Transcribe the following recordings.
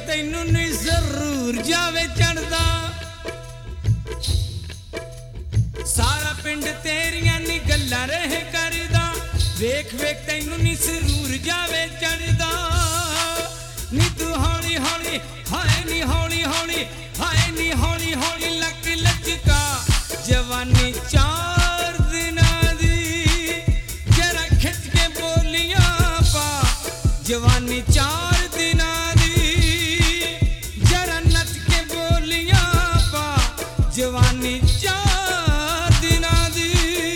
ਤੈਨੂੰ ਨਹੀਂ ਜ਼ਰੂਰ ਜਾਵੇ ਚੜਦਾ ਸਾਰਾ ਪਿੰਡ ਤੇਰੀਆਂ ਨੀ ਗੱਲਾਂ ਰਹੇ ਕਰਦਾ ਵੇਖ ਵੇਖ ਤੈਨੂੰ ਨੀ ਜ਼ਰੂਰ ਜਾਵੇ ਚੜਦਾ ਨੀ ਤੂੰ ਹੌਲੀ ਹੌਲੀ ਹਾਏ ਨੀ ਹੌਲੀ ਹੌਲੀ ਹਾਏ ਨੀ ਹੌਲੀ ਹੌਲੀ ਲੱਕ ਲਚਕਾ ਜਵਾਨੀ 4 ਦਿਨਾਂ ਦੀ ਜਰਾ ਖਿੱਚ ਕੇ ਬੋਲੀਆਂ ਪਾ ਜਵਾਨੀ 4 ਦਿਨਾਂ ਦੀ ਜਰਾ ਨੱਚ ਕੇ ਬੋਲੀਆਂ ਪਾ ਜਵਾਨੀ 4 ਦਿਨਾਂ ਦੀ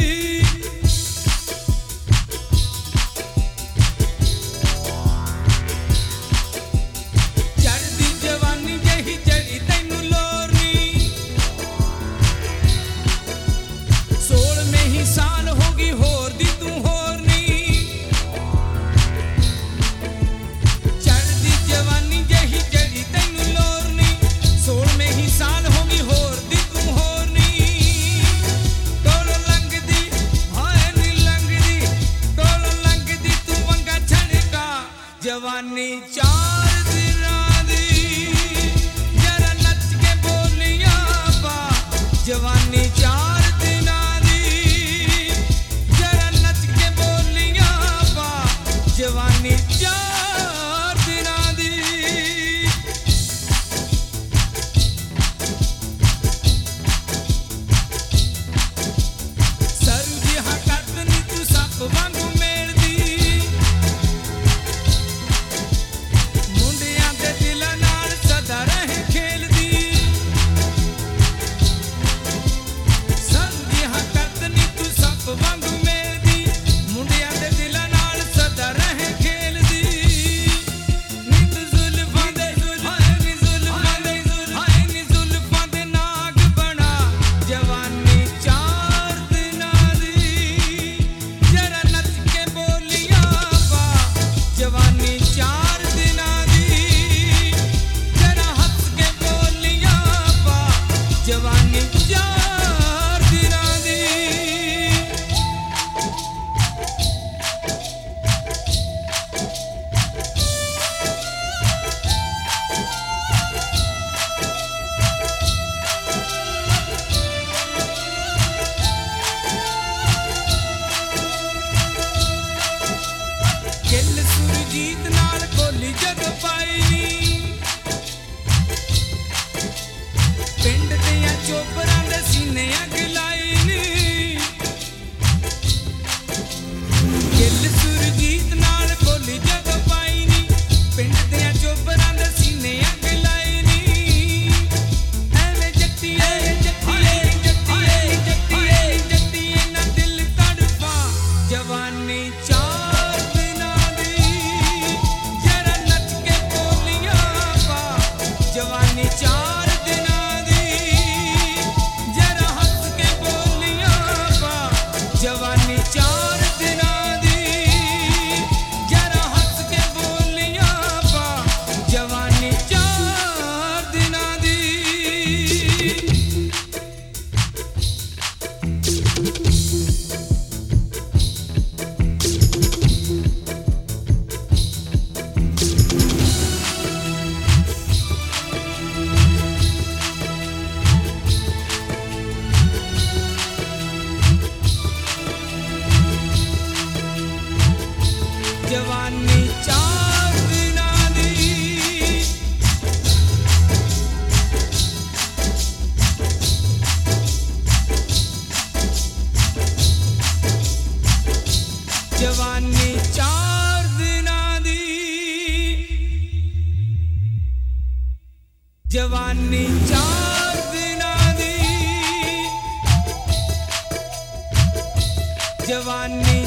ਚੜਦੀ ਜਵਾਨੀ ਜਹੀ ਚੜੀ ਤੈਨੂੰ ਲੋਰ ਨੀ 16 ਹੀ ਸਾਲ ਹੋ ਗਈ ਹੋਰ ਦੀ ਤੂੰ ਹੋਰ ਨੀ ਚੜਦੀ ਜਵਾਨੀ ਜਹੀ ਚੜੀ ਤੈਨੂੰ ਲੋਰ ਨੀ 16 ਹੀ ਸਾਲ ਹੋ ਗਈ ਹੋਰ ਦੀ ਤੂੰ ਹੋਰ ਨੀ ਟੋਲ ਲੰਘਦੀ ਹਾਏ ਨੀ ਲੰਘਦੀ ਟੋਲ ਲੰਘਦੀ ਤੂੰ ਵੰਗਾ ਛੜਕਾ ਜਵਾਨੀ 4 ਦਿਨਾਂ ਦੀ ਜਰਾ ਨੱਚ ਕੇ ਬੋਲੀਆਂ ਪਾ ਜਵਾਨੀ 4 ਦਿਨਾਂ ਦੀ ਜਰਾ ਨੱਚ ਕੇ ਬੋਲੀਆਂ ਪਾ ਜਵਾਨੀ 4 ਦਿਨਾਂ ਦੀ ਸਰੂ ਜਿਹਾ ਕੱਦ ਨੀ ਤੂੰ ਸੱਪ ਵਾਂਗੂ ਮੇਲਦੀ ਮੁੰਡਿਆਂ ਦੇ ਦਿਲਾਂ ਨਾਲ ਸਦਾ ਰਹੇ ਖੇਲਦੀ ਸਰੂ ਜਿਹਾ ਕੱਦ ਨੀ ਤੂੰ ਸੱਪ ਵਾਂਗੂ ਮੇਲਦੀ ਮੁੰਡਿਆਂ ਦੇ ਦਿਲਾਂ ਨਾਲ ਸਦਾ ਰਹੇ ਖੇਲਦੀ ਨੀ ਤੂੰ ਜ਼ੁਲਫਾਂ ਦੇ ਹਾਏ ਨੀ ਜ਼ੁਲਫਾਂ ਦੇ ਹਾਏ ਨੀ ਜ਼ੁਲਫਾਂ ਦੇ ਨਾਗ ਬਣਾ ਜਵਾਨੀ 4 ਦਿਨਾਂ ਦੀ ਜਰਾ ਨੱਚ ਕੇ ਬੋਲੀਆਂ ਪਾ ਜਵਾਨੀ 4 ਦਿਨਾਂ ਦੀ ਜਰਾ ਹੱਸ ਕੇ ਬੋਲੀਆਂ ਪਾ ਜਵਾਨੀ 4 ਦਿਨਾਂ ਦੀ ਗਿੱਲ ਸੁਰਜੀਤ ਨਾਲ ਕੋਲੀ ਜਦੋਂ ਪਾਈ ਨੀ ਪਿੰਡ ਦੀਆਂ ਚੋਬਰਾਂ ਦੇ ਸੀਨੇ ਅੱਗ ਲਾਈ ਨੀ ਗਿੱਲ ਸੁਰਜੀਤ ਨਾਲ ਕੋਲੀ ਜਦੋਂ ਪਾਈ ਨੀ ਪਿੰਡ ਦੀਆਂ ਚੋਬਰਾਂ ਦੇ ਸੀਨੇ ਅੱਗ ਲਾਈ ਨੀ ਐਵੇਂ ਜੱਟੀਏ ਜੱਟੀਏ ਜੱਟੀਏ ਜੱਟੀਏ ਜੱਟੀਏ ਨਾ ਦਿਲ ਤੜਪਾ ਜਵਾਨੀ 4 ਦਿਨਾਂ ਦੀ ਜਰਾ ਨੱਚ ਕੇ ਬੋਲੀਆਂ ਪਾ ਜਵਾਨੀ 4 ਦਿਨਾਂ ਦੀ ਜਰਾ ਹੱਸ ਕੇ ਬੋਲੀਆਂ ਪਾ ਜਵਾਨੀ 4 ਦਿਨਾਂ ਦੀ ਜਰਾ ਹੱਸ ਕੇ ਬੋਲੀਆਂ ਪਾ ਜਵਾਨੀ 4 ਦਿਨਾਂ ਦੀ ਜਵਾਨੀ 4 ਦਿਨਾਂ ਦੀ ਜਵਾਨੀ 4 ਦਿਨਾਂ ਦੀ ਜਵਾਨੀ 4 ਦਿਨਾਂ ਦੀ ਜਵਾਨੀ